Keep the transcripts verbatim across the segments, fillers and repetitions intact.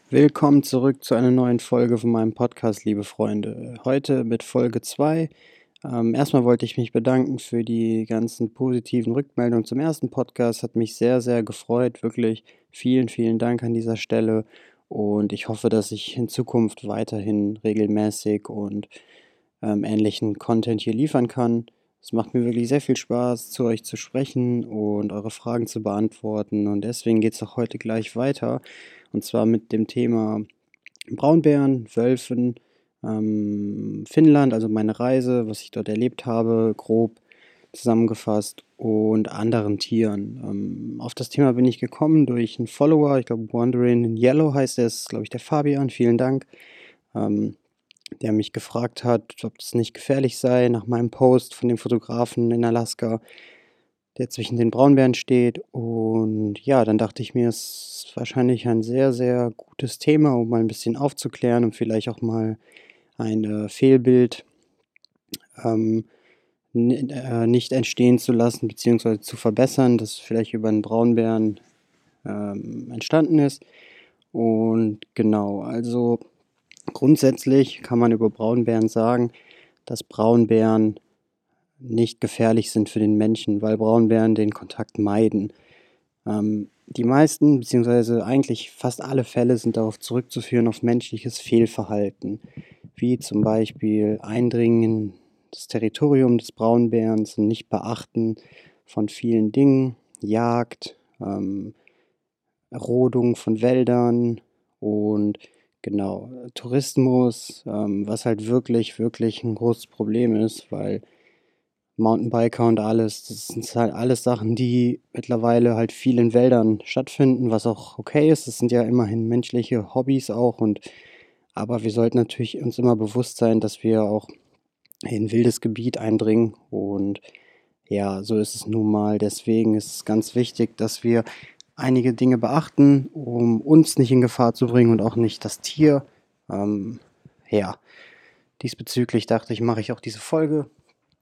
Willkommen zurück zu einer neuen Folge von meinem Podcast, liebe Freunde. Heute mit Folge zwei. Ähm, erstmal wollte ich mich bedanken für die ganzen positiven Rückmeldungen zum ersten Podcast. Hat mich sehr, sehr gefreut. Wirklich vielen, vielen Dank an dieser Stelle. Und ich hoffe, dass ich in Zukunft weiterhin regelmäßig und ähm, ähnlichen Content hier liefern kann. Es macht mir wirklich sehr viel Spaß, zu euch zu sprechen und eure Fragen zu beantworten. Und deswegen geht es auch heute gleich weiter. Und zwar mit dem Thema Braunbären, Wölfen, ähm, Finnland, also meine Reise, was ich dort erlebt habe, grob zusammengefasst und anderen Tieren. Ähm, auf das Thema bin ich gekommen durch einen Follower, ich glaube Wandering in Yellow heißt er, ist glaube ich der Fabian, vielen Dank, ähm, der mich gefragt hat, ob es nicht gefährlich sei nach meinem Post von dem Fotografen in Alaska, der zwischen den Braunbären steht. Und ja, dann dachte ich mir, es ist wahrscheinlich ein sehr, sehr gutes Thema, um mal ein bisschen aufzuklären und vielleicht auch mal ein äh, Fehlbild ähm, n- äh, nicht entstehen zu lassen, beziehungsweise zu verbessern, das vielleicht über einen Braunbären ähm, entstanden ist. Und genau, also grundsätzlich kann man über Braunbären sagen, dass Braunbären nicht gefährlich sind für den Menschen, weil Braunbären den Kontakt meiden. Ähm, die meisten, beziehungsweise eigentlich fast alle Fälle sind darauf zurückzuführen auf menschliches Fehlverhalten, wie zum Beispiel Eindringen in das Territorium des Braunbärens, Nicht-Beachten von vielen Dingen, Jagd, ähm, Rodung von Wäldern und genau, Tourismus, ähm, was halt wirklich, wirklich ein großes Problem ist, weil Mountainbiker und alles, das sind halt alles Sachen, die mittlerweile halt viel in Wäldern stattfinden, was auch okay ist. Das sind ja immerhin menschliche Hobbys auch und aber wir sollten natürlich uns immer bewusst sein, dass wir auch in wildes Gebiet eindringen und ja, so ist es nun mal. Deswegen ist es ganz wichtig, dass wir einige Dinge beachten, um uns nicht in Gefahr zu bringen und auch nicht das Tier. Ähm, ja, diesbezüglich dachte ich, mache ich auch diese Folge.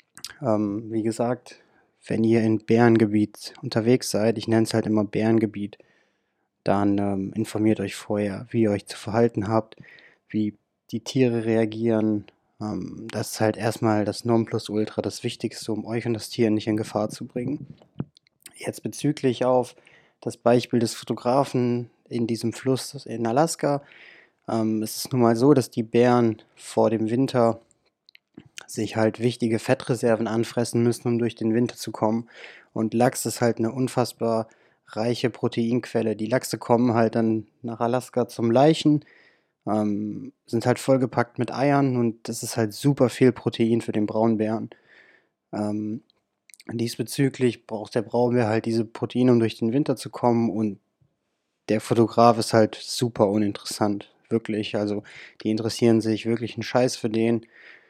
Ähm, wie gesagt, wenn ihr in Bärengebiet unterwegs seid, ich nenne es halt immer Bärengebiet, dann ähm, informiert euch vorher, wie ihr euch zu verhalten habt, wie die Tiere reagieren. Ähm, das ist halt erstmal das Nonplusultra, das Wichtigste, um euch und das Tier nicht in Gefahr zu bringen. Jetzt bezüglich auf das Beispiel des Fotografen in diesem Fluss in Alaska. Ähm, es ist nun mal so, dass die Bären vor dem Winter sich halt wichtige Fettreserven anfressen müssen, um durch den Winter zu kommen. Und Lachs ist halt eine unfassbar reiche Proteinquelle. Die Lachse kommen halt dann nach Alaska zum Laichen, ähm, sind halt vollgepackt mit Eiern und das ist halt super viel Protein für den Braunbären. Ähm, diesbezüglich braucht der Braunbär halt diese Proteine, um durch den Winter zu kommen und der Fotograf ist halt super uninteressant, wirklich. Also die interessieren sich wirklich einen Scheiß für den.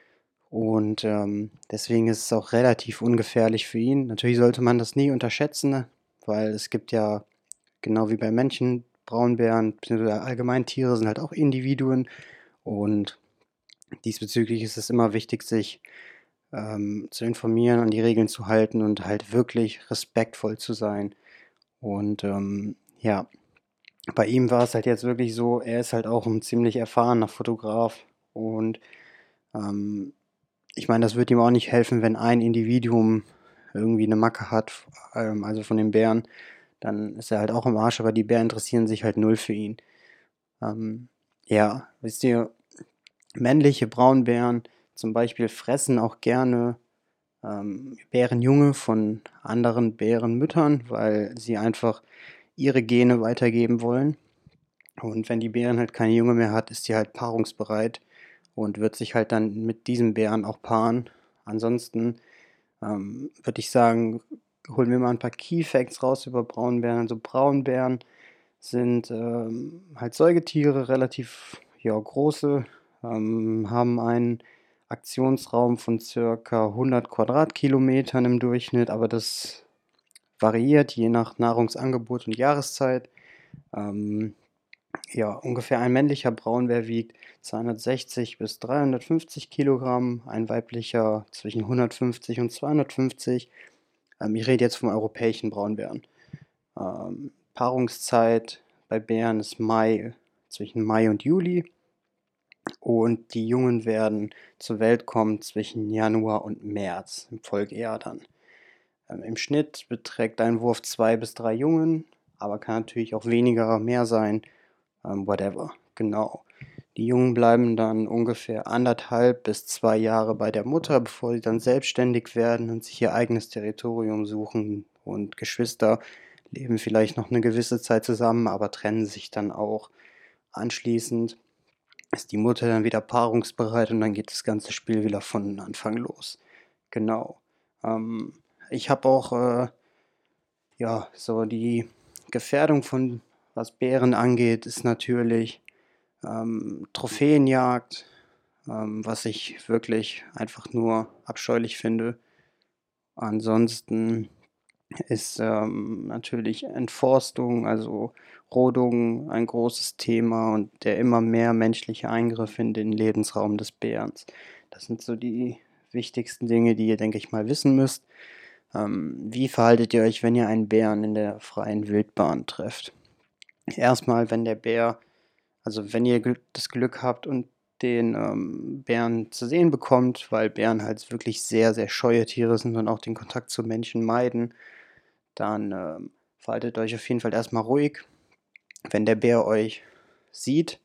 Und ähm, deswegen ist es auch relativ ungefährlich für ihn. Natürlich sollte man das nie unterschätzen, ne? Weil es gibt ja, genau wie bei Menschen, Braunbären, beziehungsweise allgemein Tiere sind halt auch Individuen. Und diesbezüglich ist es immer wichtig, sich ähm, zu informieren, an die Regeln zu halten und halt wirklich respektvoll zu sein. Und ähm, ja, bei ihm war es halt jetzt wirklich so, er ist halt auch ein ziemlich erfahrener Fotograf und ähm, ich meine, das wird ihm auch nicht helfen, wenn ein Individuum irgendwie eine Macke hat, ähm, also von den Bären, dann ist er halt auch im Arsch, aber die Bären interessieren sich halt null für ihn. Ähm, ja, wisst ihr, männliche Braunbären zum Beispiel fressen auch gerne ähm, Bärenjunge von anderen Bärenmüttern, weil sie einfach ihre Gene weitergeben wollen. Und wenn die Bärin halt keine Junge mehr hat, ist sie halt paarungsbereit und wird sich halt dann mit diesem Bären auch paaren. Ansonsten ähm, würde ich sagen, holen wir mal ein paar Key Facts raus über Braunbären. Also Braunbären sind ähm, halt Säugetiere, relativ ja, große, ähm, haben einen Aktionsraum von circa hundert Quadratkilometern im Durchschnitt, aber das variiert je nach Nahrungsangebot und Jahreszeit. Ähm, ja, ungefähr ein männlicher Braunbär wiegt zweihundertsechzig bis dreihundertfünfzig Kilogramm, ein weiblicher zwischen hundertfünfzig und zweihundertfünfzig. Ähm, ich rede jetzt vom europäischen Braunbären. Ähm, Paarungszeit bei Bären ist Mai zwischen Mai und Juli und die Jungen werden zur Welt kommen zwischen Januar und März im Folgejahr dann. Ähm, im Schnitt beträgt ein Wurf zwei bis drei Jungen, aber kann natürlich auch weniger, mehr sein, ähm, whatever, genau. Die Jungen bleiben dann ungefähr anderthalb bis zwei Jahre bei der Mutter, bevor sie dann selbstständig werden und sich ihr eigenes Territorium suchen. Und Geschwister leben vielleicht noch eine gewisse Zeit zusammen, aber trennen sich dann auch. Anschließend ist die Mutter dann wieder paarungsbereit und dann geht das ganze Spiel wieder von Anfang los. Genau. Ähm, ich habe auch, äh, ja, so die Gefährdung von was Bären angeht, ist natürlich ähm, Trophäenjagd, ähm, was ich wirklich einfach nur abscheulich finde. Ansonsten ist ähm, natürlich Entforstung, also Rodung, ein großes Thema und der immer mehr menschliche Eingriff in den Lebensraum des Bärens. Das sind so die wichtigsten Dinge, die ihr, denke ich mal, wissen müsst. Ähm, wie verhaltet ihr euch, wenn ihr einen Bären in der freien Wildbahn trefft? Erstmal, wenn der Bär, also wenn ihr Glück, das Glück habt und den ähm, Bären zu sehen bekommt, weil Bären halt wirklich sehr, sehr scheue Tiere sind und auch den Kontakt zu Menschen meiden, dann ähm, verhaltet euch auf jeden Fall erstmal ruhig. Wenn der Bär euch sieht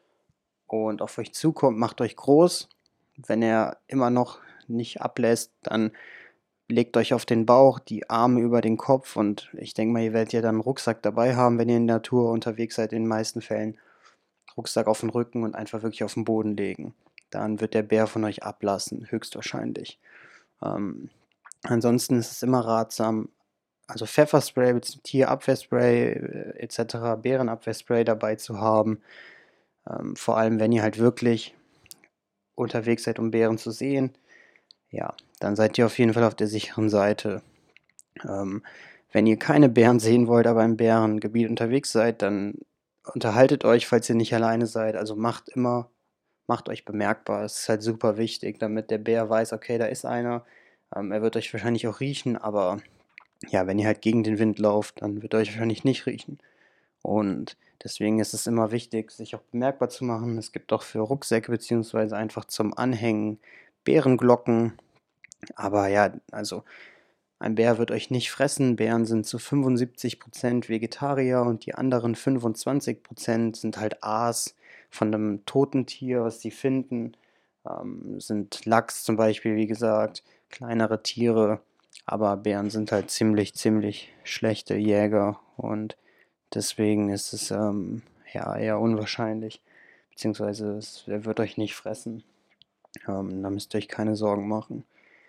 und auf euch zukommt, macht euch groß. Wenn er immer noch nicht ablässt, dann legt euch auf den Bauch, die Arme über den Kopf und ich denke mal, ihr werdet ja dann einen Rucksack dabei haben, wenn ihr in der Natur unterwegs seid, in den meisten Fällen. Rucksack auf den Rücken und einfach wirklich auf den Boden legen. Dann wird der Bär von euch ablassen, höchstwahrscheinlich. Ähm, ansonsten ist es immer ratsam, also Pfefferspray, Tierabwehrspray äh, et cetera, Bärenabwehrspray dabei zu haben. Ähm, vor allem, wenn ihr halt wirklich unterwegs seid, um Bären zu sehen. Ja, dann seid ihr auf jeden Fall auf der sicheren Seite. Ähm, wenn ihr keine Bären sehen wollt, aber im Bärengebiet unterwegs seid, dann unterhaltet euch, falls ihr nicht alleine seid. Also macht immer, macht euch bemerkbar. Es ist halt super wichtig, damit der Bär weiß, okay, da ist einer. Ähm, er wird euch wahrscheinlich auch riechen, aber ja, wenn ihr halt gegen den Wind lauft, dann wird er euch wahrscheinlich nicht riechen. Und deswegen ist es immer wichtig, sich auch bemerkbar zu machen. Es gibt auch für Rucksäcke beziehungsweise einfach zum Anhängen Bärenglocken. Aber ja, also ein Bär wird euch nicht fressen. Bären sind zu fünfundsiebzig Prozent Vegetarier und die anderen fünfundzwanzig Prozent sind halt Aas von einem toten Tier, was sie finden. Ähm, sind Lachs zum Beispiel, wie gesagt, kleinere Tiere. Aber Bären sind halt ziemlich, ziemlich schlechte Jäger und deswegen ist es ähm, ja eher unwahrscheinlich. Beziehungsweise es, er wird euch nicht fressen. Ähm, da müsst ihr euch keine Sorgen machen.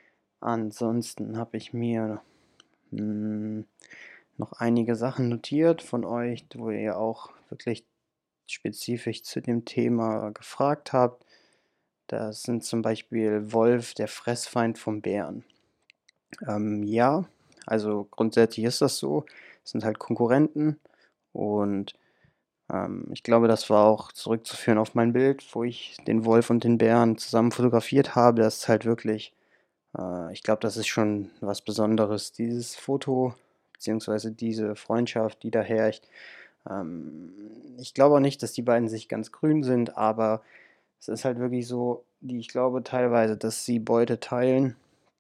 Ansonsten habe ich mir hm, noch einige Sachen notiert von euch, wo ihr auch wirklich spezifisch zu dem Thema gefragt habt. Das sind zum Beispiel Wolf, der Fressfeind vom Bären. Ähm, ja, also grundsätzlich ist das so. Es sind halt Konkurrenten und ähm, ich glaube, das war auch zurückzuführen auf mein Bild, wo ich den Wolf und den Bären zusammen fotografiert habe. Das ist halt wirklich, äh, ich glaube, das ist schon was Besonderes, dieses Foto, beziehungsweise diese Freundschaft, die da herrscht. Ähm, ich glaube auch nicht, dass die beiden sich ganz grün sind, aber es ist halt wirklich so, die ich glaube teilweise, dass sie Beute teilen.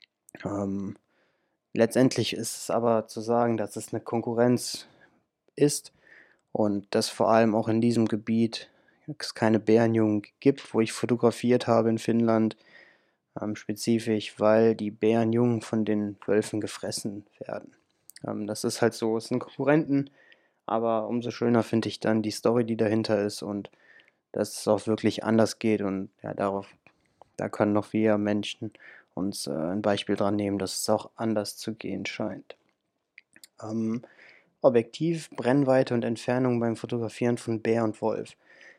Ähm, letztendlich ist es aber zu sagen, dass es eine Konkurrenz ist und dass vor allem auch in diesem Gebiet es keine Bärenjungen gibt, wo ich fotografiert habe in Finnland, ähm, spezifisch, weil die Bärenjungen von den Wölfen gefressen werden. Ähm, das ist halt so, es sind Konkurrenten, aber umso schöner finde ich dann die Story, die dahinter ist und dass es auch wirklich anders geht und ja, darauf, da können noch wir Menschen uns äh, ein Beispiel dran nehmen, dass es auch anders zu gehen scheint. Ähm, Objektiv, Brennweite und Entfernung beim Fotografieren von Bär und Wolf.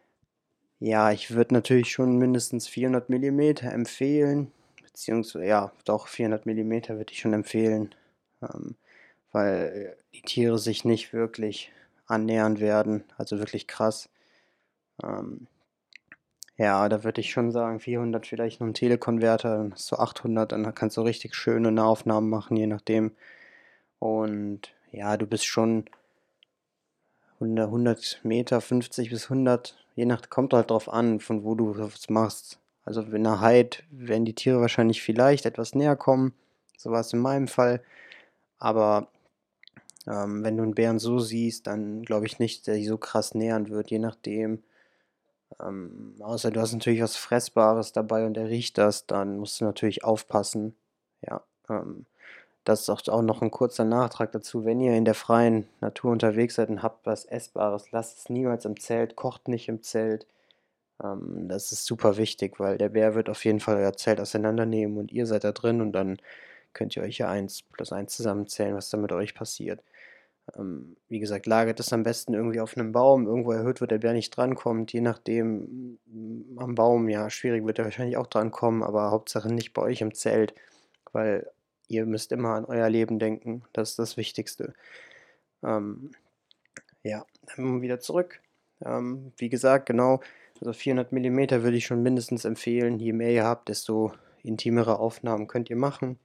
Ja, ich würde natürlich schon mindestens vierhundert Millimeter empfehlen, beziehungsweise ja, doch vierhundert Millimeter würde ich schon empfehlen, ähm, weil die Tiere sich nicht wirklich annähern werden, also wirklich krass. Ähm, ja, da würde ich schon sagen, vierhundert vielleicht noch 'n Telekonverter, dann hast du achthundert, dann kannst du richtig schöne Nahaufnahmen machen, je nachdem. Und ja, du bist schon hundert, hundert Meter, fünfzig bis hundert, je nach, kommt halt drauf an, von wo du was machst. Also in der Heid werden die Tiere wahrscheinlich vielleicht etwas näher kommen, so war es in meinem Fall, aber ähm, wenn du einen Bären so siehst, dann glaube ich nicht, der dich so krass nähern wird, je nachdem. Ähm, außer du hast natürlich was Fressbares dabei und der riecht das, dann musst du natürlich aufpassen. Ja, ähm, das ist auch auch noch ein kurzer Nachtrag dazu. Wenn ihr in der freien Natur unterwegs seid und habt was Essbares, lasst es niemals im Zelt, kocht nicht im Zelt. Ähm, das ist super wichtig, weil der Bär wird auf jeden Fall euer Zelt auseinandernehmen und ihr seid da drin und dann könnt ihr euch ja eins plus eins zusammenzählen, was dann mit euch passiert. Ähm, wie gesagt, lagert es am besten irgendwie auf einem Baum, irgendwo erhöht, wo der Bär nicht drankommt. Je nachdem, mm, am Baum, ja, schwierig wird er wahrscheinlich auch drankommen, aber Hauptsache nicht bei euch im Zelt, weil ihr müsst immer an euer Leben denken. Das ist das Wichtigste. Ähm, ja, dann wieder zurück. Ähm, wie gesagt, genau, also vierhundert Millimeter würde ich schon mindestens empfehlen. Je mehr ihr habt, desto intimere Aufnahmen könnt ihr machen.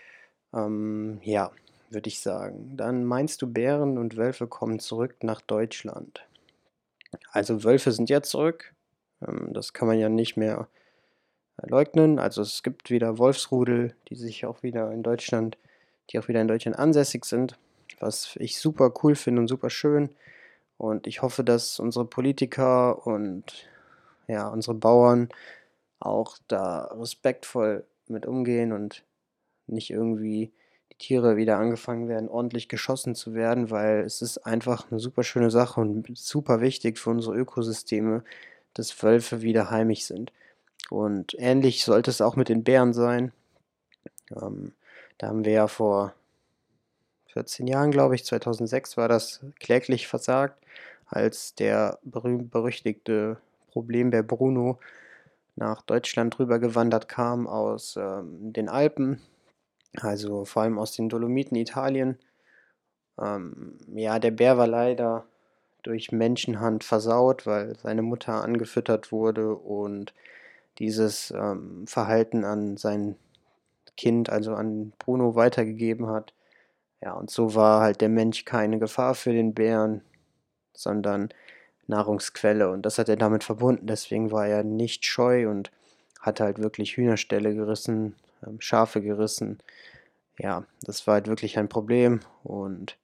Ähm, ja, würde ich sagen. Dann meinst du, Bären und Wölfe kommen zurück nach Deutschland? Also Wölfe sind ja zurück. Ähm, das kann man ja nicht mehr äh, leugnen. Also es gibt wieder Wolfsrudel, die sich auch wieder in Deutschland, die auch wieder in Deutschland ansässig sind, was ich super cool finde und super schön. Und ich hoffe, dass unsere Politiker und ja, unsere Bauern auch da respektvoll mit umgehen und nicht irgendwie die Tiere wieder angefangen werden, ordentlich geschossen zu werden, weil es ist einfach eine super schöne Sache und super wichtig für unsere Ökosysteme, dass Wölfe wieder heimisch sind. Und ähnlich sollte es auch mit den Bären sein. Ähm, Da haben wir ja vor vierzehn Jahren, glaube ich, zweitausendsechs war das, kläglich versagt, als der berühmt-berüchtigte Problembär Bruno nach Deutschland rübergewandert kam aus ähm, den Alpen, also vor allem aus den Dolomiten Italien. Ähm, ja, der Bär war leider durch Menschenhand versaut, weil seine Mutter angefüttert wurde und dieses ähm, Verhalten an sein Kind, also an Bruno, weitergegeben hat. Ja, und so war halt der Mensch keine Gefahr für den Bären, sondern Nahrungsquelle. Und das hat er damit verbunden. Deswegen war er nicht scheu und hat halt wirklich Hühnerställe gerissen, ähm, Schafe gerissen. Ja, das war halt wirklich ein Problem. Und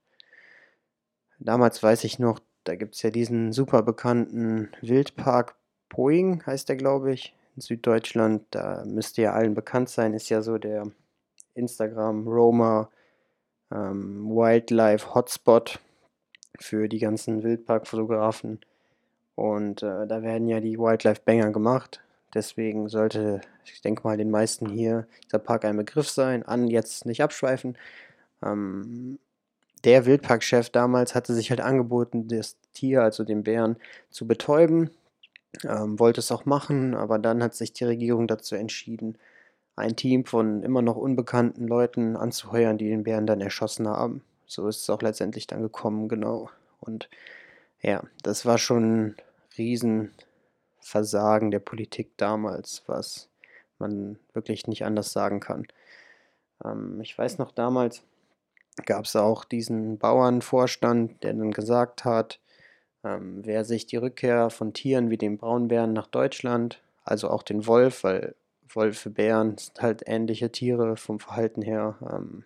damals weiß ich noch, da gibt es ja diesen super bekannten Wildpark Poing, heißt der, glaube ich, in Süddeutschland. Da müsste ja allen bekannt sein, ist ja so der Instagram Roma ähm, Wildlife Hotspot für die ganzen Wildparkfotografen. Und äh, da werden ja die Wildlife Banger gemacht. Deswegen sollte, ich denke mal, den meisten hier dieser Park ein Begriff sein. An jetzt nicht abschweifen. Ähm, Der Wildparkchef damals hatte sich halt angeboten, das Tier, also den Bären, zu betäuben. Ähm, wollte es auch machen, aber dann hat sich die Regierung dazu entschieden, ein Team von immer noch unbekannten Leuten anzuheuern, die den Bären dann erschossen haben. So ist es auch letztendlich dann gekommen, genau. Und ja, das war schon ein Riesenversagen der Politik damals, was man wirklich nicht anders sagen kann. Ähm, ich weiß noch, damals gab es auch diesen Bauernvorstand, der dann gesagt hat, ähm, wer sich die Rückkehr von Tieren wie dem Braunbären nach Deutschland, also auch den Wolf, weil Wölfe, Bären sind halt ähnliche Tiere vom Verhalten her, ähm,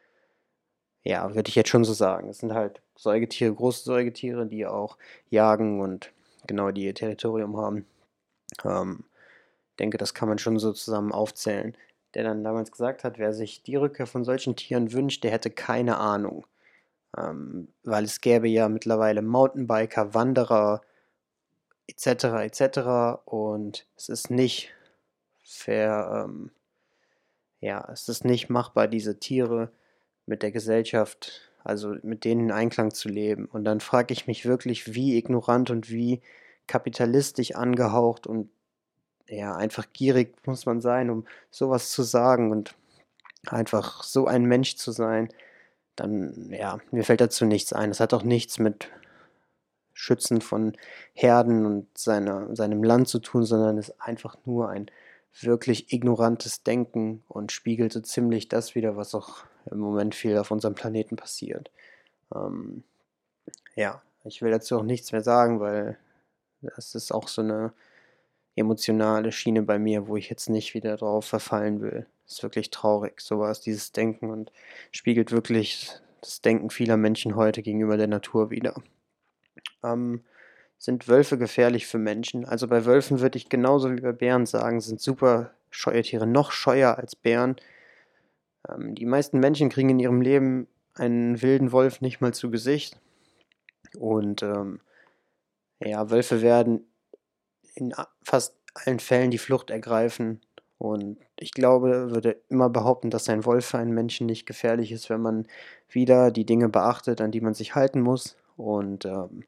ja, würde ich jetzt schon so sagen. Es sind halt Säugetiere, große Säugetiere, die auch jagen und genau die ihr Territorium haben. Ähm, denke, das kann man schon so zusammen aufzählen. Der dann damals gesagt hat, wer sich die Rückkehr von solchen Tieren wünscht, der hätte keine Ahnung. Ähm, weil es gäbe ja mittlerweile Mountainbiker, Wanderer et cetera et cetera. Und es ist nicht fair, ähm, ja, es ist nicht machbar, diese Tiere mit der Gesellschaft, also mit denen in Einklang zu leben. Und dann frage ich mich wirklich, wie ignorant und wie kapitalistisch angehaucht und ja, einfach gierig muss man sein, um sowas zu sagen und einfach so ein Mensch zu sein. Dann, ja, mir fällt dazu nichts ein. Es hat auch nichts mit Schützen von Herden und seiner, seinem Land zu tun, sondern ist einfach nur ein wirklich ignorantes Denken und spiegelt so ziemlich das wider, was auch im Moment viel auf unserem Planeten passiert. Ähm, ja, ich will dazu auch nichts mehr sagen, weil das ist auch so 'ne emotionale Schiene bei mir, wo ich jetzt nicht wieder drauf verfallen will. Ist wirklich traurig, so was, dieses Denken und spiegelt wirklich das Denken vieler Menschen heute gegenüber der Natur wider. Ähm, sind Wölfe gefährlich für Menschen? Also, bei Wölfen würde ich genauso wie bei Bären sagen, sind super scheue Tiere, noch scheuer als Bären. Ähm, die meisten Menschen kriegen in ihrem Leben einen wilden Wolf nicht mal zu Gesicht und, ähm, ja, Wölfe werden in a fast allen Fällen die Flucht ergreifen und ich glaube würde immer behaupten, dass ein Wolf für einen Menschen nicht gefährlich ist, wenn man wieder die Dinge beachtet, an die man sich halten muss und, ähm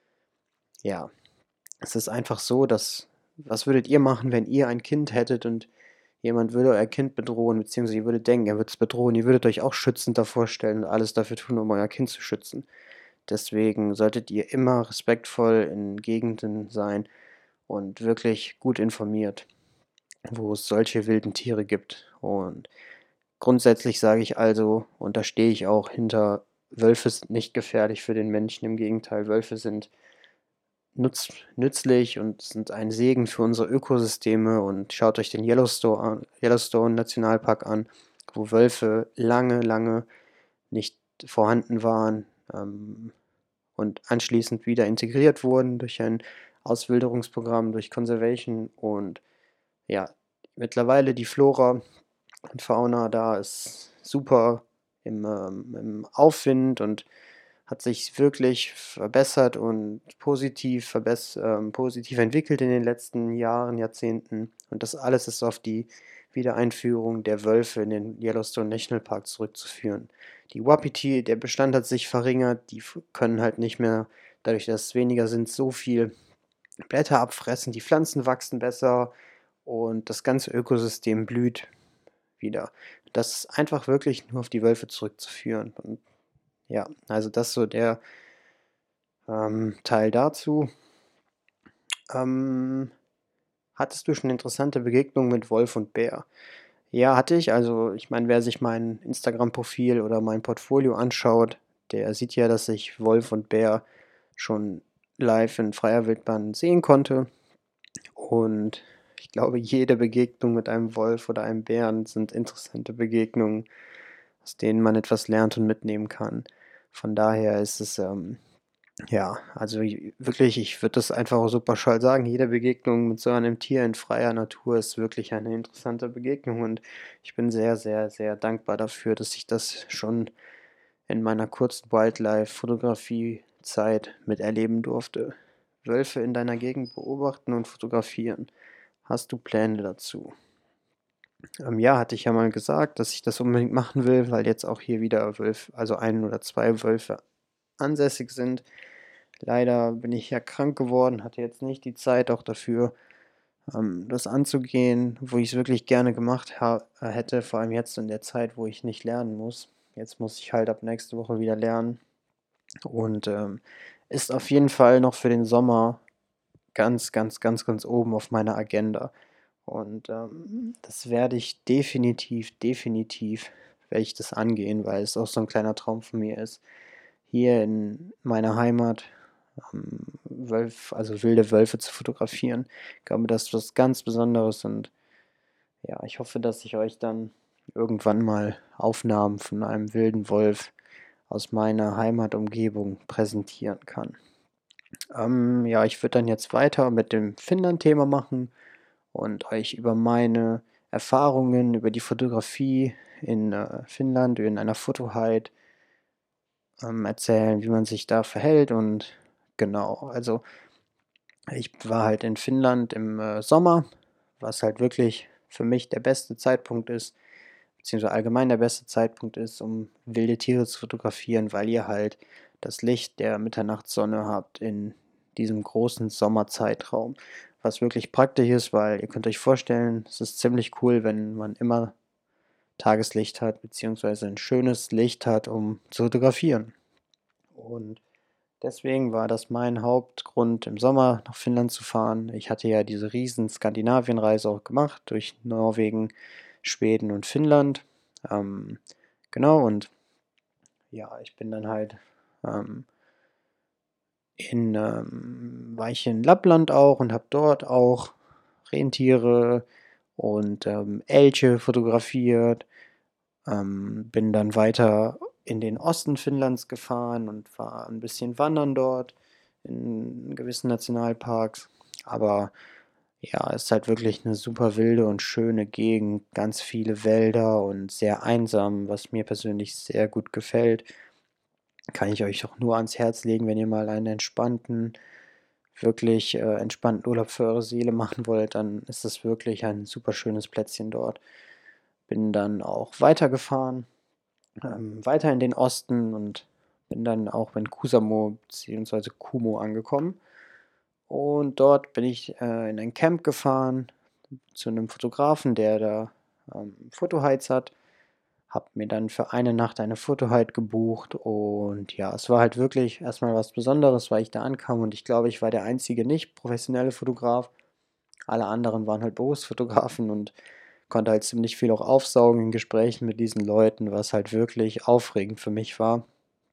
ja, es ist einfach so, dass was würdet ihr machen, wenn ihr ein Kind hättet und jemand würde euer Kind bedrohen, beziehungsweise ihr würdet denken, er würde es bedrohen. Ihr würdet euch auch schützend davor stellen und alles dafür tun, um euer Kind zu schützen. Deswegen solltet ihr immer respektvoll in Gegenden sein und wirklich gut informiert, wo es solche wilden Tiere gibt. Und grundsätzlich sage ich also, und da stehe ich auch hinter, Wölfe sind nicht gefährlich für den Menschen. Im Gegenteil, Wölfe sind nutz nützlich und sind ein Segen für unsere Ökosysteme und schaut euch den Yellowsto an Yellowstone Nationalpark an, wo Wölfe lange, lange nicht vorhanden waren, ähm, und anschließend wieder integriert wurden durch ein Auswilderungsprogramm, durch Conservation und ja, mittlerweile die Flora und Fauna da ist super im, ähm im Aufwind und hat sich wirklich verbessert und positiv verbess ähm, positiv entwickelt in den letzten Jahren, Jahrzehnten. Und das alles ist auf die Wiedereinführung der Wölfe in den Yellowstone Nationalpark zurückzuführen. Die Wapiti, der Bestand hat sich verringert, die f können halt nicht mehr, dadurch, dass es weniger sind, so viel Blätter abfressen, die Pflanzen wachsen besser und das ganze Ökosystem blüht wieder. Das ist einfach wirklich nur auf die Wölfe zurückzuführen und ja, also das so der, ähm, Teil dazu. Ähm, hattest du schon interessante Begegnungen mit Wolf und Bär? Ja, hatte ich. Also, ich meine, wer sich mein Instagram-Profil oder mein Portfolio anschaut, der sieht ja, dass ich Wolf und Bär schon live in freier Wildbahn sehen konnte. Und ich glaube, jede Begegnung mit einem Wolf oder einem Bären sind interessante Begegnungen, aus denen man etwas lernt und mitnehmen kann. Von daher ist es, ähm, ja, also j wirklich, ich würde das einfach so pauschal sagen, jede Begegnung mit so einem Tier in freier Natur ist wirklich eine interessante Begegnung und ich bin sehr, sehr, sehr dankbar dafür, dass ich das schon in meiner kurzen Wildlife-Fotografie-Zeit miterleben durfte. Wölfe in deiner Gegend beobachten und fotografieren. Hast du Pläne dazu? Ähm, ja, hatte ich ja mal gesagt, dass ich das unbedingt machen will, weil jetzt auch hier wieder Wölfe, also ein oder zwei Wölfe ansässig sind. Leider bin ich ja krank geworden, hatte jetzt nicht die Zeit auch dafür, ähm, das anzugehen, wo ich es wirklich gerne gemacht ha äh, hätte, vor allem jetzt in der Zeit, wo ich nicht lernen muss. Jetzt muss ich halt ab nächste Woche wieder lernen und, ähm, ist auf jeden Fall noch für den Sommer ganz, ganz, ganz, ganz oben auf meiner Agenda. Und, ähm, das werde ich definitiv, definitiv werde ich das angehen, weil es auch so 'n kleiner Traum von mir ist, hier in meiner Heimat, ähm, Wölf also wilde Wölfe zu fotografieren. Ich glaube, das ist was ganz Besonderes und ja, ich hoffe, dass ich euch dann irgendwann mal Aufnahmen von einem wilden Wolf aus meiner Heimatumgebung präsentieren kann. Ähm, ja, ich würde dann jetzt weiter mit dem Finnland-Thema machen und euch über meine Erfahrungen, über die Fotografie in, äh, Finnland, in einer Foto-Hide, ähm, erzählen, wie man sich da verhält und genau. Also, ich war halt in Finnland im, äh, Sommer, was halt wirklich für mich der beste Zeitpunkt ist, beziehungsweise allgemein der beste Zeitpunkt ist, um wilde Tiere zu fotografieren, weil ihr halt das Licht der Mitternachtssonne habt in diesem großen Sommerzeitraum, was wirklich praktisch ist, weil ihr könnt euch vorstellen, es ist ziemlich cool, wenn man immer Tageslicht hat, beziehungsweise ein schönes Licht hat, um zu fotografieren. Und deswegen war das mein Hauptgrund, im Sommer nach Finnland zu fahren. Ich hatte ja diese riesen Skandinavienreise auch gemacht durch Norwegen, Schweden und Finnland. Ähm, genau und ja, ich bin dann halt, ähm in, ähm war ich in Lappland auch und habe dort auch Rentiere und, ähm, Elche fotografiert. Ähm, bin dann weiter in den Osten Finnlands gefahren und war 'n bisschen wandern dort in gewissen Nationalparks. Aber ja, ist halt wirklich 'ne super wilde und schöne Gegend, ganz viele Wälder und sehr einsam, was mir persönlich sehr gut gefällt. Kann ich euch auch nur ans Herz legen, wenn ihr mal einen entspannten wirklich, äh, entspannten Urlaub für eure Seele machen wollt, dann ist das wirklich ein super schönes Plätzchen dort. Bin dann auch weitergefahren, ähm, weiter in den Osten und bin dann auch in Kuusamo beziehungsweise Kumu angekommen. Und dort bin ich, äh, in ein Camp gefahren zu 'nem Fotografen, der da, ähm, Foto-Hides hat. Habe mir dann für eine Nacht eine Foto-Hide gebucht und ja, es war halt wirklich erst mal was Besonderes, weil ich da ankam und ich glaube, ich war der einzige nicht professionelle Fotograf. Alle anderen waren halt Berufsfotografen und konnte halt ziemlich viel auch aufsaugen in Gesprächen mit diesen Leuten, was halt wirklich aufregend für mich war.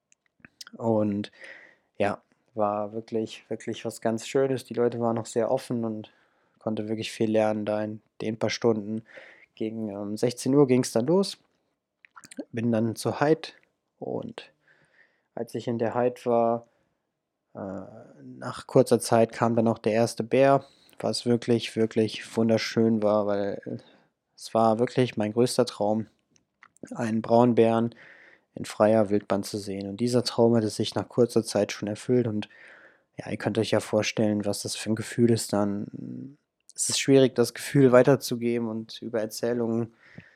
Und ja, war wirklich wirklich was ganz Schönes. Die Leute waren auch sehr offen und konnte wirklich viel lernen da in den paar Stunden. Gegen, ähm, sechzehn Uhr ging's dann los. Bin dann zur Hide und als ich in der Hide war, äh, nach kurzer Zeit kam dann auch der erste Bär, was wirklich, wirklich wunderschön war, weil es war wirklich mein größter Traum, einen Braunbären in freier Wildbahn zu sehen. Und dieser Traum hatte sich nach kurzer Zeit schon erfüllt und ja, ihr könnt euch ja vorstellen, was das für 'n Gefühl ist dann. Es ist schwierig, das Gefühl weiterzugeben und über Erzählungen,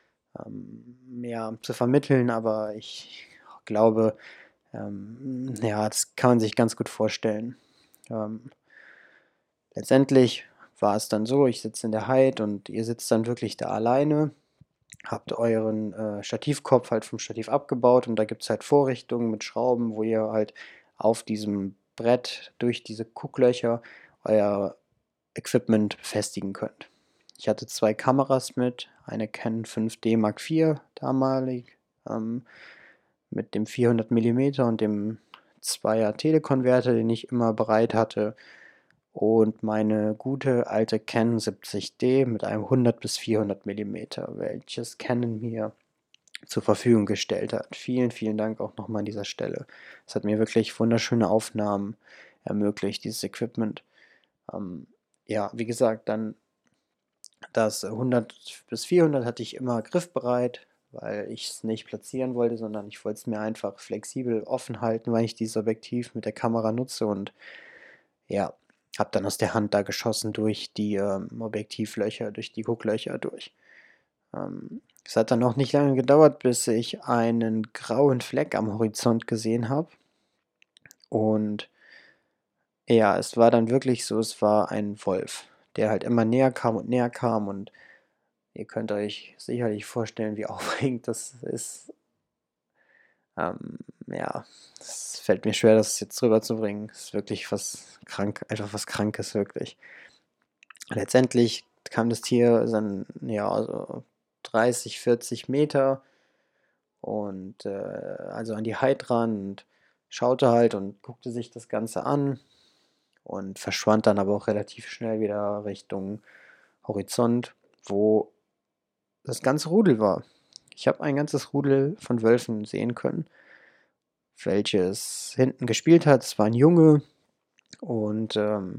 ähm, ja, zu vermitteln, aber ich glaube, ähm, ja, das kann man sich ganz gut vorstellen. Ähm letztendlich war es dann so, ich sitze in der Hide und ihr sitzt dann wirklich da alleine, habt euren, äh, Stativkopf halt vom Stativ abgebaut und da gibt's halt Vorrichtungen mit Schrauben, wo ihr halt auf diesem Brett durch diese Gucklöcher euer Equipment befestigen könnt. Ich hatte zwei Kameras mit, eine Canon fünf D Mark vier damalig, ähm, mit dem vierhundert Millimeter und dem Zweier Telekonverter, den ich immer bereit hatte und meine gute alte Canon siebzig D mit einem hundert bis vierhundert Millimeter, welches Canon mir zur Verfügung gestellt hat. Vielen, vielen Dank auch noch mal an dieser Stelle. Es hat mir wirklich wunderschöne Aufnahmen ermöglicht, dieses Equipment. Ähm, ja, wie gesagt, dann das hundert bis vierhundert hatte ich immer griffbereit, weil ich's nicht platzieren wollte, sondern ich wollte es mir einfach flexibel offen halten, weil ich dieses Objektiv mit der Kamera nutze und ja, habe dann aus der Hand da geschossen durch die, ähm, Objektivlöcher, durch die Gucklöcher durch. Ähm, es hat dann auch nicht lange gedauert, bis ich einen grauen Fleck am Horizont gesehen habe. Und ja, es war dann wirklich so, es war ein Wolf, der halt immer näher kam und näher kam und ihr könnt euch sicherlich vorstellen, wie aufregend das ist. Ähm, ja, es fällt mir schwer, das jetzt rüberzubringen. Es ist wirklich was krank einfach was Krankes, wirklich. Letztendlich kam das Tier dann, ja, so dreißig, vierzig Meter und, äh also an die Hide ran und schaute halt und guckte sich das Ganze an und verschwand dann aber auch relativ schnell wieder Richtung Horizont, wo das ganze Rudel war. Ich habe ein ganzes Rudel von Wölfen sehen können, welches hinten gespielt hat. Es war 'n Junge und, ähm,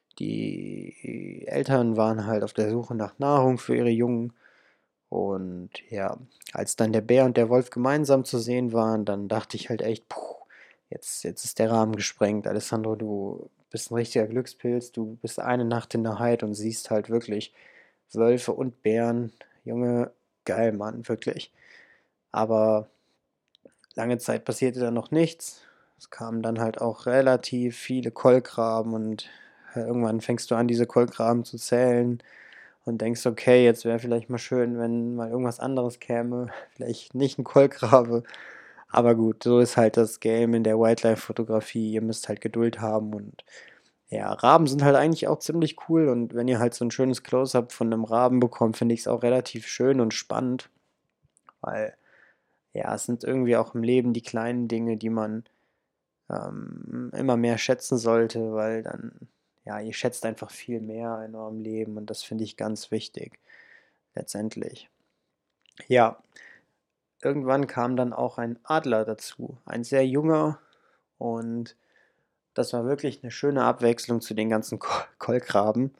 die Eltern waren halt auf der Suche nach Nahrung für ihre Jungen. Und ja, als dann der Bär und der Wolf gemeinsam zu sehen waren, dann dachte ich halt echt: „Puh, jetzt jetzt ist der Rahmen gesprengt. Alessandro, du bist 'n richtiger Glückspilz. Du bist eine Nacht in der Hide und siehst halt wirklich Wölfe und Bären. Junge, geil, Mann, wirklich.“ Aber lange Zeit passierte da noch nichts. Es kamen dann halt auch relativ viele Kolkraben und irgendwann fängst du an, diese Kolkraben zu zählen und denkst: „Okay, jetzt wäre vielleicht mal schön, wenn mal irgendwas anderes käme, vielleicht nicht 'n Kolkrabe.“ Aber gut, so ist halt das Game in der Wildlife-Fotografie. Ihr müsst halt Geduld haben und ja, Raben sind halt eigentlich auch ziemlich cool und wenn ihr halt so 'n schönes Close-up von 'nem Raben bekommt, finde ich's auch relativ schön und spannend, weil, ja, es sind irgendwie auch im Leben die kleinen Dinge, die man ähm, immer mehr schätzen sollte, weil dann ja, ihr schätzt einfach viel mehr in eurem Leben und das finde ich ganz wichtig, letztendlich. Ja, irgendwann kam dann auch ein Adler dazu, ein sehr junger und das war wirklich 'ne schöne Abwechslung zu den ganzen Ko Kolkraben.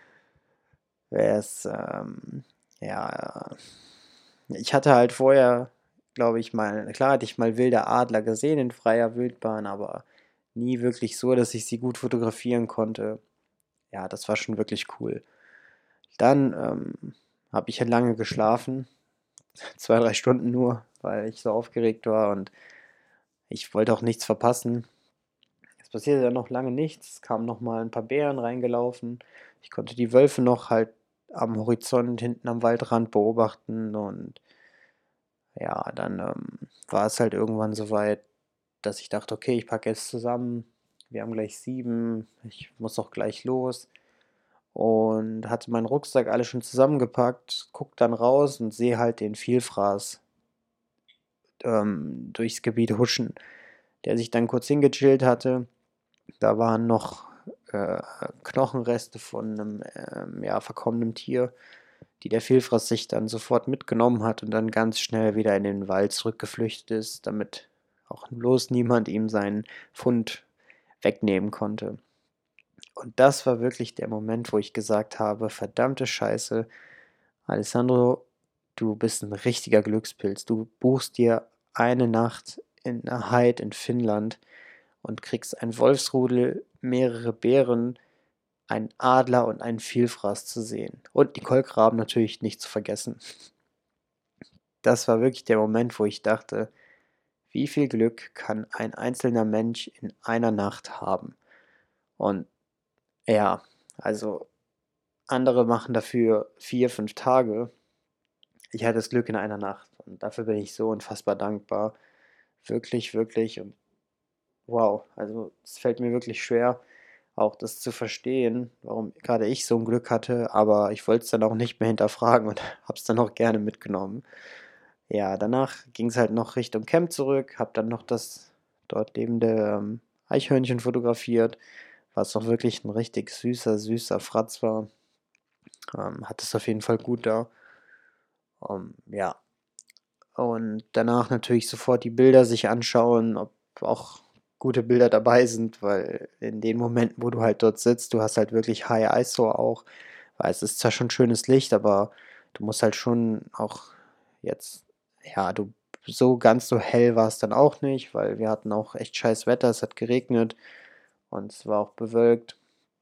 Es, ähm, ja ich hatte halt vorher, glaube ich mal klar hatte ich mal wilde Adler gesehen in freier Wildbahn, aber nie wirklich so, dass ich sie gut fotografieren konnte. Ja, das war schon wirklich cool. Dann, ähm, habe ich halt lange geschlafen, zwei, drei Stunden nur, weil ich so aufgeregt war und ich wollte auch nichts verpassen. Es passierte dann noch lange nichts. Es kamen noch mal 'n paar Bären reingelaufen. Ich konnte die Wölfe noch halt am Horizont hinten am Waldrand beobachten und ja, dann, ähm, war es halt irgendwann so weit, dass ich dachte: „Okay, ich packe jetzt zusammen. Wir haben gleich sieben, ich muss auch gleich los.“ Und hatte meinen Rucksack alles schon zusammengepackt, gucke dann raus und sehe halt den Vielfraß ähm, durchs Gebiet huschen, der sich dann kurz hingechillt hatte. Da waren noch, äh, Knochenreste von 'nem, ähm, ja, verkommenen Tier, die der Vielfraß sich dann sofort mitgenommen hat und dann ganz schnell wieder in den Wald zurückgeflüchtet ist, damit auch bloß niemand ihm seinen Fund wegnehmen konnte. Und das war wirklich der Moment, wo ich gesagt habe: „Verdammte Scheiße, Alessandro, du bist 'n richtiger Glückspilz. Du buchst dir eine Nacht in 'ner Heid in Finnland und kriegst ein Wolfsrudel, mehrere Bären, einen Adler und einen Vielfraß zu sehen und die Kolkraben natürlich nicht zu vergessen.“ Das war wirklich der Moment, wo ich dachte: „Wie viel Glück kann ein einzelner Mensch in einer Nacht haben?“ Und ja, also andere machen dafür vier, fünf Tage. Ich hatte das Glück in einer Nacht und dafür bin ich so unfassbar dankbar. Wirklich, wirklich und wow, also es fällt mir wirklich schwer, auch das zu verstehen, warum grade ich so 'n Glück hatte, aber ich wollte es dann auch nicht mehr hinterfragen und habe es dann auch gerne mitgenommen. Ja, danach ging's halt noch Richtung Camp zurück, habe dann noch das dort lebende, ähm, Eichhörnchen fotografiert, was auch wirklich 'n richtig süßer, süßer Fratz war. Ähm, hatte es auf jeden Fall gut da. Ähm, ja. Und danach natürlich sofort die Bilder sich anschauen, ob auch gute Bilder dabei sind, weil in den Momenten, wo du halt dort sitzt, du hast halt wirklich High I S O auch, weil es ist zwar schon schönes Licht, aber du musst halt schon auch jetzt ja, du so ganz so hell war's dann auch nicht, weil wir hatten auch echt scheiß Wetter. Es hat geregnet und es war auch bewölkt.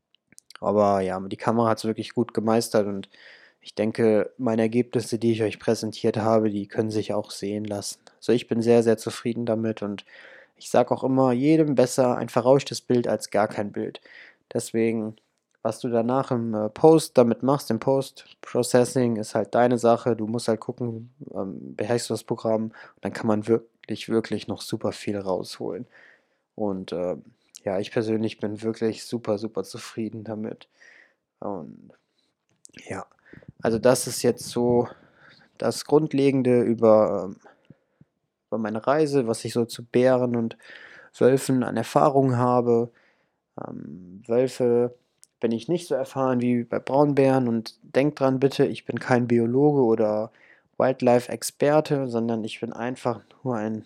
Aber ja, die Kamera hat's wirklich gut gemeistert und ich denke, meine Ergebnisse, die ich euch präsentiert habe, die können sich auch sehen lassen. Also, ich bin sehr, sehr zufrieden damit und ich sage auch immer jedem: „Besser ein verrauschtes Bild als gar kein Bild.“ Deswegen, was du danach im, äh, Post damit machst, im Post-Processing, ist halt deine Sache. Du musst halt gucken, ähm, beherrschst du das Programm, dann kann man wirklich, wirklich noch super viel rausholen. Und, ähm, ja, ich persönlich bin wirklich super, super zufrieden damit. Und ja, also das ist jetzt so das Grundlegende über, ähm über meine Reise, was ich so zu Bären und Wölfen an Erfahrung habe. Ähm, Wölfe bin ich nicht so erfahren wie bei Braunbären und denkt dran bitte, ich bin kein Biologe oder Wildlife-Experte, sondern ich bin einfach nur ein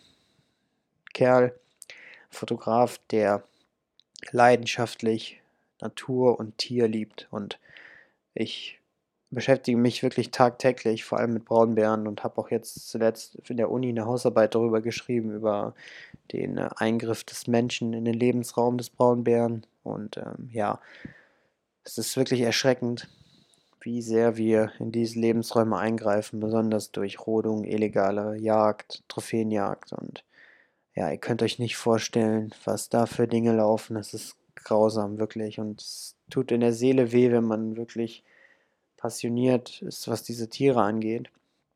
Kerl, Fotograf, der leidenschaftlich Natur und Tier liebt. Und ich beschäftige mich wirklich tagtäglich, vor allem mit Braunbären und habe auch jetzt zuletzt in der Uni 'ne Hausarbeit darüber geschrieben, über den, äh, Eingriff des Menschen in den Lebensraum des Braunbären. Und, ähm, ja es ist wirklich erschreckend, wie sehr wir in diese Lebensräume eingreifen, besonders durch Rodung, illegale Jagd, Trophäenjagd und ja, ihr könnt euch nicht vorstellen, was da für Dinge laufen. Es ist grausam, wirklich und es tut in der Seele weh, wenn man wirklich passioniert ist, was diese Tiere angeht.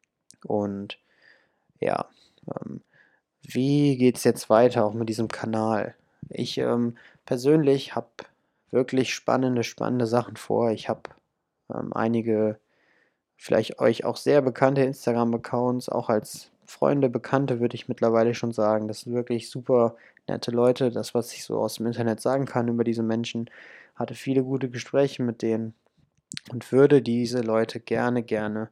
Und ja, ähm, wie geht's jetzt weiter auch mit diesem Kanal? Ich, ähm, persönlich habe wirklich spannende, spannende Sachen vor. Ich habe, ähm, einige vielleicht euch auch sehr bekannte Instagram-Accounts auch als Freunde, Bekannte, würde ich mittlerweile schon sagen. Das sind wirklich super nette Leute. Das, was ich so aus dem Internet sagen kann über diese Menschen. Hatte viele gute Gespräche mit denen und würde diese Leute gerne, gerne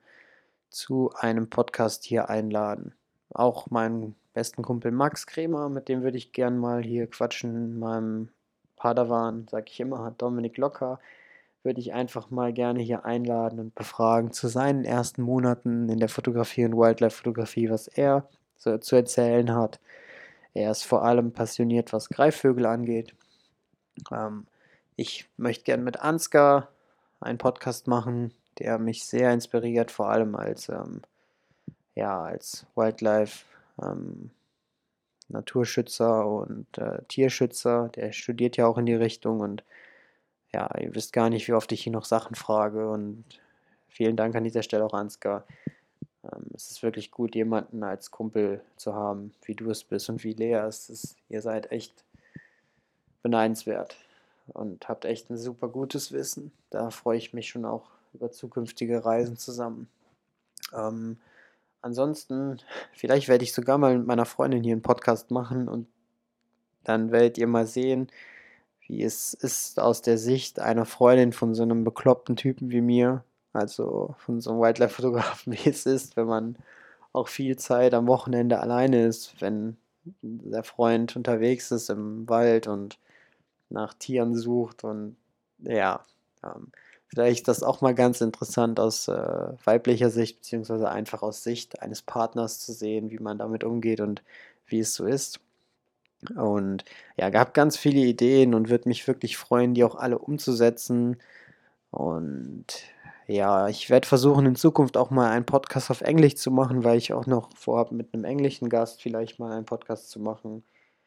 zu einem Podcast hier einladen. Auch meinen besten Kumpel Max Kremer, mit dem würde ich gern mal hier quatschen. Meinem Padawan, sag ich immer, Dominik Locker, würde ich einfach mal gerne hier einladen und befragen zu seinen ersten Monaten in der Fotografie und Wildlife-Fotografie, was er so zu erzählen hat. Er ist vor allem passioniert, was Greifvögel angeht. Ähm, ich möchte gern mit Ansgar einen Podcast machen, der mich sehr inspiriert, vor allem als, ähm, ja, als Wildlife, ähm, Naturschützer und äh, Tierschützer. Der studiert ja auch in die Richtung und ja, ihr wisst gar nicht, wie oft ich ihn noch Sachen frage und vielen Dank an dieser Stelle auch Ansgar. Ähm, es ist wirklich gut, jemanden als Kumpel zu haben, wie du es bist und wie Lea es ist. Ihr seid echt beneidenswert und habt echt ein super gutes Wissen. Da freue ich mich schon auch über zukünftige Reisen zusammen. Ähm, ansonsten, vielleicht werde ich sogar mal mit meiner Freundin hier einen Podcast machen und dann werdet ihr mal sehen, wie es ist aus der Sicht einer Freundin von so einem bekloppten Typen wie mir, also von so einem Wildlife-Fotografen, wie es ist, wenn man auch viel Zeit am Wochenende alleine ist, wenn der Freund unterwegs ist im Wald und nach Tieren sucht und ja, ähm, vielleicht ist das auch mal ganz interessant aus äh, weiblicher Sicht, beziehungsweise einfach aus Sicht eines Partners zu sehen, wie man damit umgeht und wie es so ist. Und ja, gab ganz viele Ideen und würde mich wirklich freuen, die auch alle umzusetzen. Und ja, ich werde versuchen, in Zukunft auch mal einen Podcast auf Englisch zu machen, weil ich auch noch vorhabe, mit einem englischen Gast vielleicht mal einen Podcast zu machen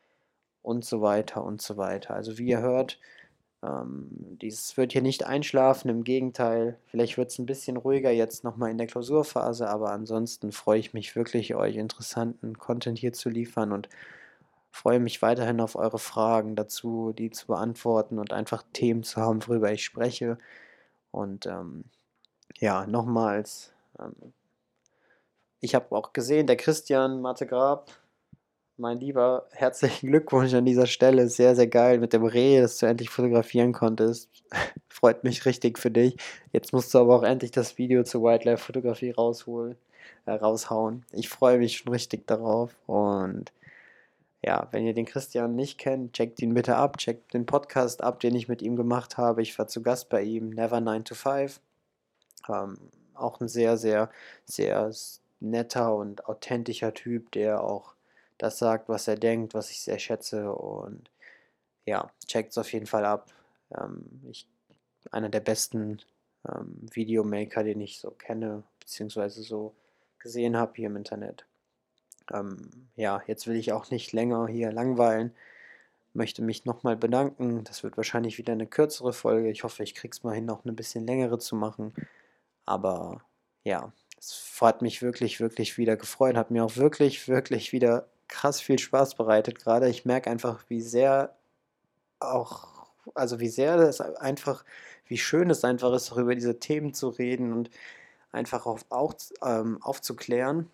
und so weiter und so weiter. Also wie ihr hört, ähm, dieses wird hier nicht einschlafen, im Gegenteil. Vielleicht wird es ein bisschen ruhiger jetzt nochmal in der Klausurphase, aber ansonsten freue ich mich wirklich, euch interessanten Content hier zu liefern und freue mich weiterhin auf eure Fragen dazu, die zu beantworten und einfach Themen zu haben, worüber ich spreche. Und ähm, ja, nochmals, ähm, ich habe auch gesehen, der Christian Mathe Grab, mein Lieber, herzlichen Glückwunsch an dieser Stelle. Sehr, sehr geil mit dem Reh, dass du endlich fotografieren konntest. Freut mich richtig für dich. Jetzt musst du aber auch endlich das Video zur Wildlife-Fotografie rausholen, äh, raushauen. Ich freue mich schon richtig darauf. Und ja, wenn ihr den Christian nicht kennt, checkt ihn bitte ab. Checkt den Podcast ab, den ich mit ihm gemacht habe. Ich war zu Gast bei ihm, Never nine to five. Ähm, auch ein sehr, sehr, sehr netter und authentischer Typ, der auch das sagt, was er denkt, was ich sehr schätze. Und ja, checkt es auf jeden Fall ab. Ähm, ich, einer der besten ähm, Videomaker, den ich so kenne, beziehungsweise so gesehen habe hier im Internet. Ähm, ja, jetzt will ich auch nicht länger hier langweilen. Möchte mich nochmal bedanken. Das wird wahrscheinlich wieder eine kürzere Folge. Ich hoffe, ich krieg's mal hin, noch eine bisschen längere zu machen. Aber ja, es hat mich wirklich, wirklich wieder gefreut. Hat mir auch wirklich, wirklich wieder krass viel Spaß bereitet gerade. Ich merke einfach, wie sehr auch, also wie sehr das einfach, wie schön es einfach ist, auch über diese Themen zu reden und einfach auf, auch, ähm, aufzuklären.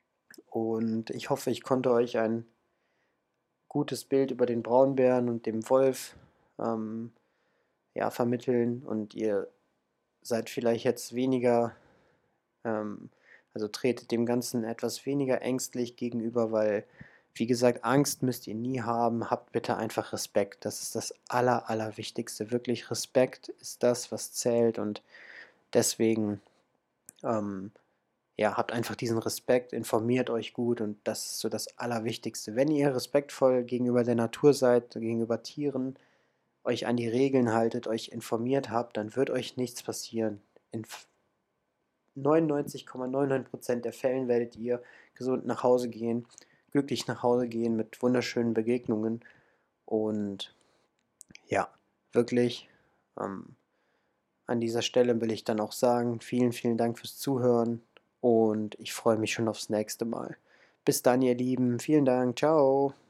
Und ich hoffe, ich konnte euch ein gutes Bild über den Braunbären und dem Wolf ähm, ja, vermitteln und ihr seid vielleicht jetzt weniger, ähm, also tretet dem Ganzen etwas weniger ängstlich gegenüber, weil, wie gesagt, Angst müsst ihr nie haben. Habt bitte einfach Respekt. Das ist das Aller, Allerwichtigste. Wirklich Respekt ist das, was zählt und deswegen ähm, ja, habt einfach diesen Respekt, informiert euch gut und das ist so das Allerwichtigste. Wenn ihr respektvoll gegenüber der Natur seid, gegenüber Tieren, euch an die Regeln haltet, euch informiert habt, dann wird euch nichts passieren. In neunundneunzig Komma neunundneunzig Prozent der Fällen werdet ihr gesund nach Hause gehen, glücklich nach Hause gehen mit wunderschönen Begegnungen und ja, wirklich ähm, an dieser Stelle will ich dann auch sagen, vielen, vielen Dank fürs Zuhören und ich freue mich schon aufs nächste Mal. Bis dann, ihr Lieben. Vielen Dank. Ciao.